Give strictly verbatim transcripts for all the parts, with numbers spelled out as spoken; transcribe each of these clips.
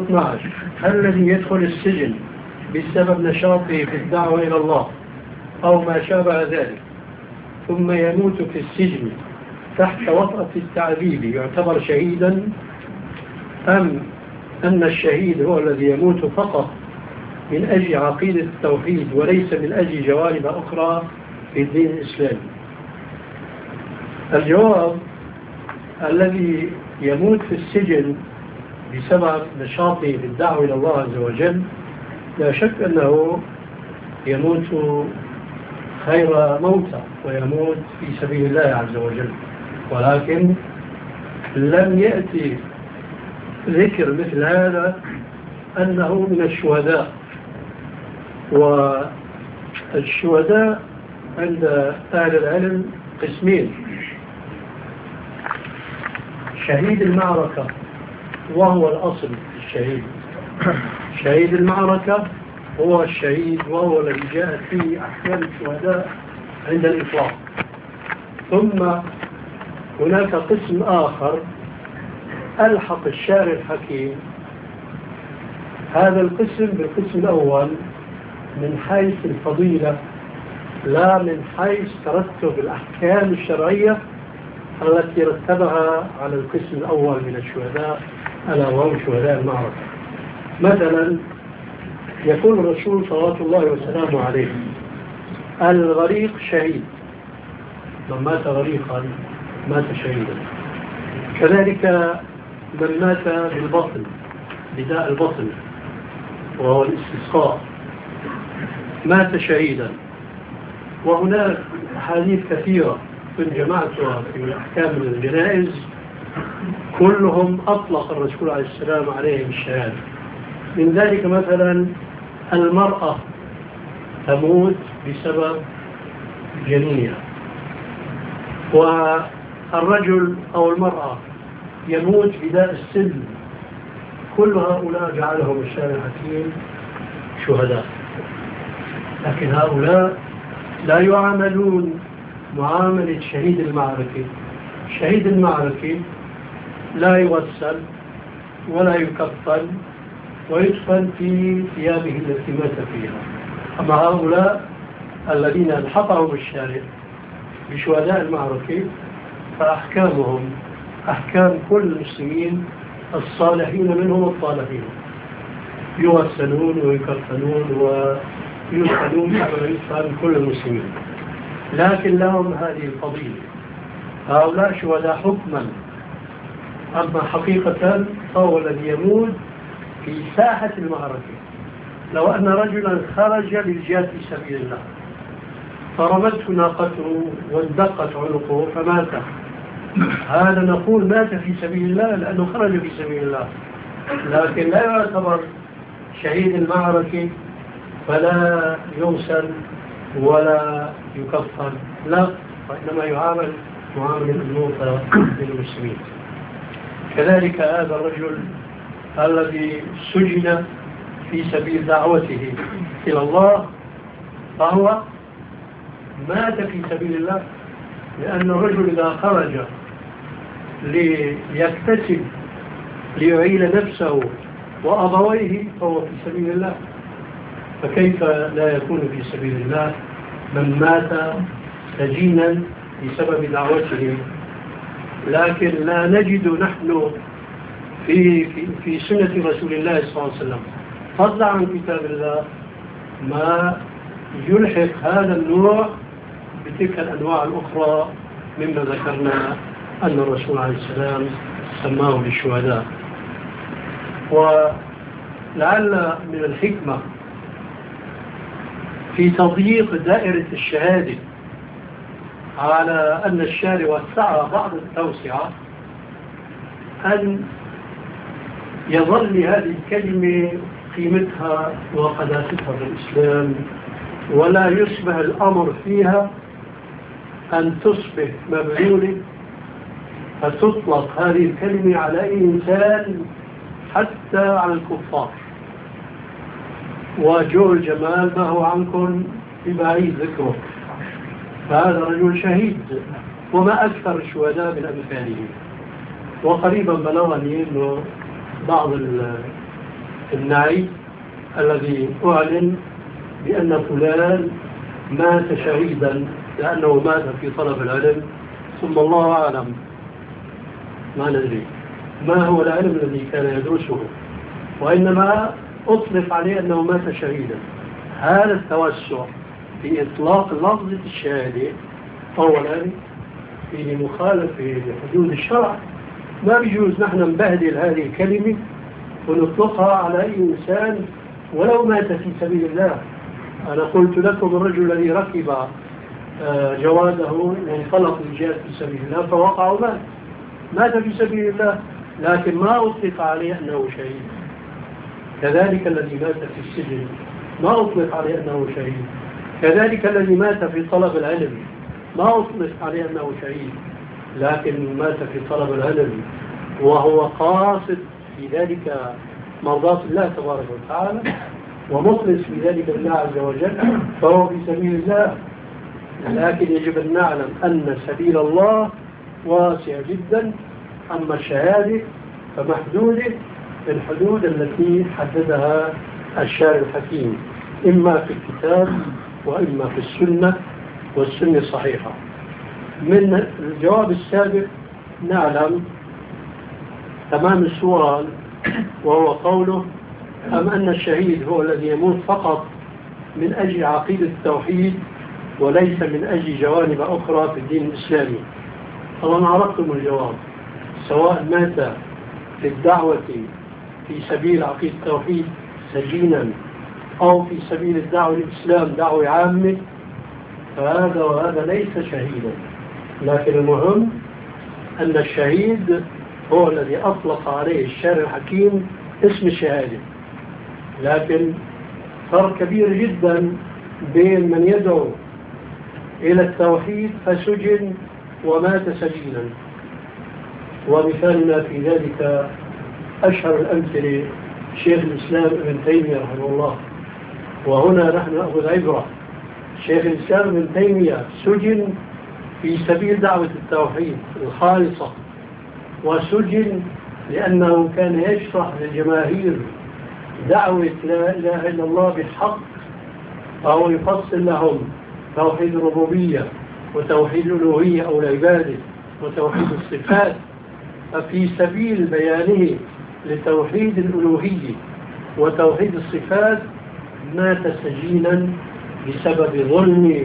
اثنا عشر هل الذي يدخل السجن بسبب نشاطه في الدعوة إلى الله أو ما شابه ذلك ثم يموت في السجن تحت وطأة التعذيب يعتبر شهيدا، أم أن الشهيد هو الذي يموت فقط من أجل عقيدة التوحيد وليس من أجل جوانب أخرى في الدين الإسلامي؟ الجواب: الذي يموت في السجن بسبب نشاطه في الدعوة إلى الله عز وجل لا شك أنه يموت خير موتى ويموت في سبيل الله عز وجل، ولكن لم يأتي ذكر مثل هذا أنه من الشهداء. والشهداء عند أهل العلم قسمين: شهيد المعركة وهو الأصل في الشهيد، شهيد المعركة هو الشهيد وهو الذي جاءت فيه أحكام الشهداء عند الإطلاق. ثم هناك قسم آخر ألحق الشارع الحكيم هذا القسم بالقسم الأول من حيث الفضيلة لا من حيث ترتب الأحكام الشرعية التي رتبها على القسم الأول من الشهداء ألا وهم شهداء المعركة. مثلا يقول الرسول صلى الله عليه وسلم عليه: الغريق شهيد، من مات غريقا مات شهيدا. كذلك من مات بالبطن بداء البطن وهو الاستسقاء مات شهيدا. وهناك أحاديث كثيرة من جماعتها في أحكام الجنائز كلهم أطلق الرسول عليه السلام عليهم الشهادة. من ذلك مثلا المرأة تموت بسبب جنينها، والرجل أو المرأة يموت بداء السن. كل هؤلاء جعلهم الشارع الحكيم شهداء، لكن هؤلاء لا يعاملون معاملة شهيد المعركة. شهيد المعركة لا يغسل ولا يكفن ويدفن في ثيابه التي مات فيها. أما هؤلاء الذين الحقهم الشارع بشهداء المعركة فأحكامهم أحكام كل المسلمين الصالحين منهم الطالحين، يغسلون ويكفنون ويدفنون كما يدفن كل المسلمين، لكن لهم هذه الفضيلة. هؤلاء شهداء حكما، أما حقيقة فهو الذي يموت في ساحة المعركة. لو أن رجلا خرج للجهاد في سبيل الله فرمته ناقته واندقت عنقه فمات، هذا نقول مات في سبيل الله لأنه خرج في سبيل الله، لكن لا يعتبر شهيد المعركة فلا يغسل ولا يكفن، لا، وإنما يعامل معاملة الموتى للمسلمين. كذلك هذا الرجل الذي سجن في سبيل دعوته إلى الله فهو مات في سبيل الله، لأن الرجل إذا خرج ليكتسب ليعيل نفسه وأبويه فهو في سبيل الله، فكيف لا يكون في سبيل الله من مات سجينا بسبب دعوته؟ لكن لا نجد نحن في, في, في سنة رسول الله صلى الله عليه وسلم فضلا عن كتاب الله ما يلحق هذا النوع بتلك الأنواع الأخرى مما ذكرنا أن الرسول عليه السلام سماه بالشهداء. ولعل من الحكمة في تضييق دائرة الشهادة على أن الشارع وسع بعض التوسعة أن يظل هذه الكلمة قيمتها وقداستها في الإسلام، ولا يصبح الأمر فيها أن تصبح مبذولة فتطلق هذه الكلمة على أي إنسان حتى على الكفار. وجو الجمال ما هو عنكم ببعيد ذكره، فهذا رجل شهيد وما أكثر الشهداء من أمثاله. وقريبا بلغني أنه بعض النعي الذي أعلن بأن فلان مات شهيدا لأنه مات في طلب العلم، ثم الله أعلم ما ندري ما هو العلم الذي كان يدرسه، وإنما أطلق عليه أنه مات شهيدا. هذا التوسع في إطلاق لفظة الشهادة أولا في مخالفة لحدود الشرع، ما بيجوز نحن نبهدل هذه الكلمة ونطلقها على أي إنسان ولو مات في سبيل الله. أنا قلت لكم الرجل الذي ركب جواده وانطلق للجهاد في سبيل الله فوقع ومات، مات في سبيل الله، لكن ما أطلق عليه أنه شهيد. كذلك الذي مات في السجن ما أطلق عليه أنه شهيد. كذلك الذي مات في طلب العلم ما أطلق عليه أنه شهيد، لكن مات في طلب العلم وهو قاصد في ذلك مرضاة الله تبارك وتعالى ومخلص في ذلك الله عز وجل فهو في سبيل الله. لكن يجب أن نعلم أن سبيل الله واسع جدا، أما الشهادة فمحدودة الحدود التي حددها الشارع الحكيم، إما في الكتاب وإما في السنة والسنة الصحيحة. من الجواب السابق نعلم تمام السؤال، وهو قوله: أم أن الشهيد هو الذي يموت فقط من أجل عقيدة التوحيد وليس من أجل جوانب أخرى في الدين الإسلامي؟ طبعا عرفتم الجواب، سواء مات في الدعوة في سبيل عقيدة التوحيد سجينا أو في سبيل الدعوة للإسلام دعوة عامة، فهذا وهذا ليس شهيدا. لكن المهم أن الشهيد هو الذي أطلق عليه الشارع الحكيم اسم الشهادة. لكن فرق كبير جدا بين من يدعو إلى التوحيد فسجن ومات سجينا، ومثالنا في ذلك أشهر الأمثلة شيخ الإسلام ابن تيمية رحمه الله. وهنا نحن نأخذ عبرة. شيخ الإسلام ابن تيمية سجن في سبيل دعوة التوحيد الخالصة، وسجن لأنه كان يشرح للجماهير دعوة لا إله إلا الله بالحق، أو يفصل لهم توحيد الربوبية وتوحيد الألوهية أو العبادة وتوحيد الصفات. ففي سبيل بيانه لتوحيد الألوهية وتوحيد الصفات مات سجينا بسبب ظلم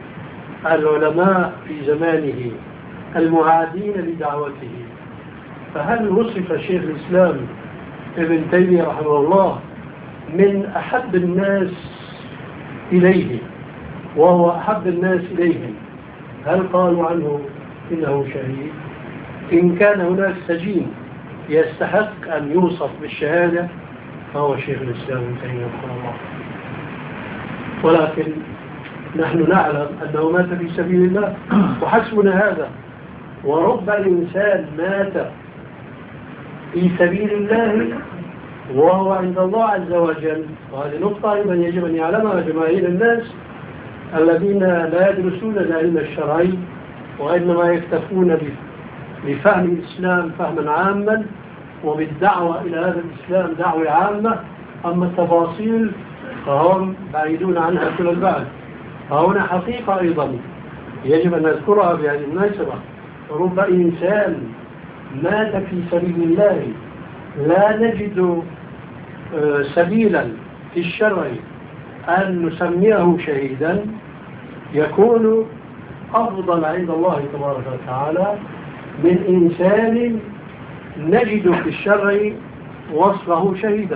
العلماء في زمانه المعادين لدعوته. فهل وصف شيخ الإسلام ابن تيمية رحمه الله من أحب الناس إليه وهو أحب الناس إليهم، هل قالوا عنه إنه شهيد؟ إن كان هناك سجين يستحق أن يوصف بالشهادة فهو شيخ الإسلام ابن تيمية رحمه الله. ولكن نحن نعلم أنه مات في سبيل الله وحسبنا هذا. ورب إنسان مات في سبيل الله وهو عند الله عز وجل، وهذه نقطة أيضا يجب أن يعلمها جماهير الناس الذين لا يدرسون العلم الشرعي وإنما يكتفون بفهم الإسلام فهما عاما وبالدعوة إلى هذا الإسلام دعوة عامة، أما التفاصيل فهم بعيدون عنها كل البعد. فهنا حقيقة أيضا يجب أن نذكرها بهذه المناسبة. رب إنسان مات في سبيل الله لا نجد سبيلا في الشرع أن نسميه شهيدا، يكون أفضل عند الله تبارك وتعالى من إنسان نجد في الشرع وصفه شهيدا.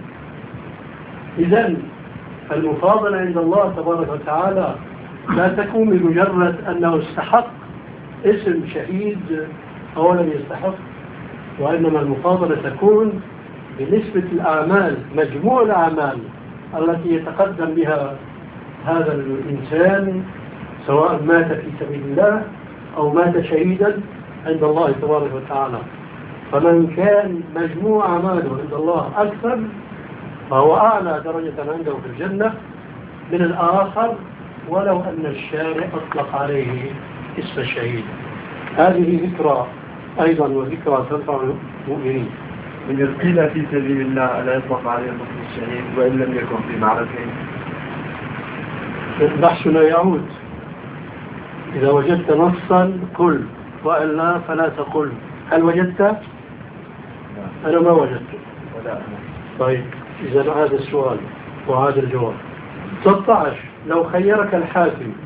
إذن المفاضلة عند الله تبارك وتعالى لا تكون بمجرد أنه استحق اسم شهيد أو لم يستحق، وإنما المفاضلة تكون بنسبة الأعمال، مجموع الأعمال التي يتقدم بها هذا الإنسان سواء مات في سبيل الله أو مات شهيدا عند الله تبارك وتعالى. فمن كان مجموع أعماله عند الله أكثر فهو أعلى درجة عنده في الجنة من الآخر ولو أن الشارع أطلق عليه اسم الشهيد. هذه ذكرى أيضا وذكرى تنفع المؤمنين. إن قيل في سبيل الله ألا يطلق عليه نصف الشهيد وإن لم يكن في معركة؟ بحثنا يعود. إذا وجدت نصا قل، وإلا فلا تقل. هل وجدت؟ أنا ما وجدته. طيب إذا هذا السؤال وهذا الجواب. ستة عشر لو خيرك الحاكم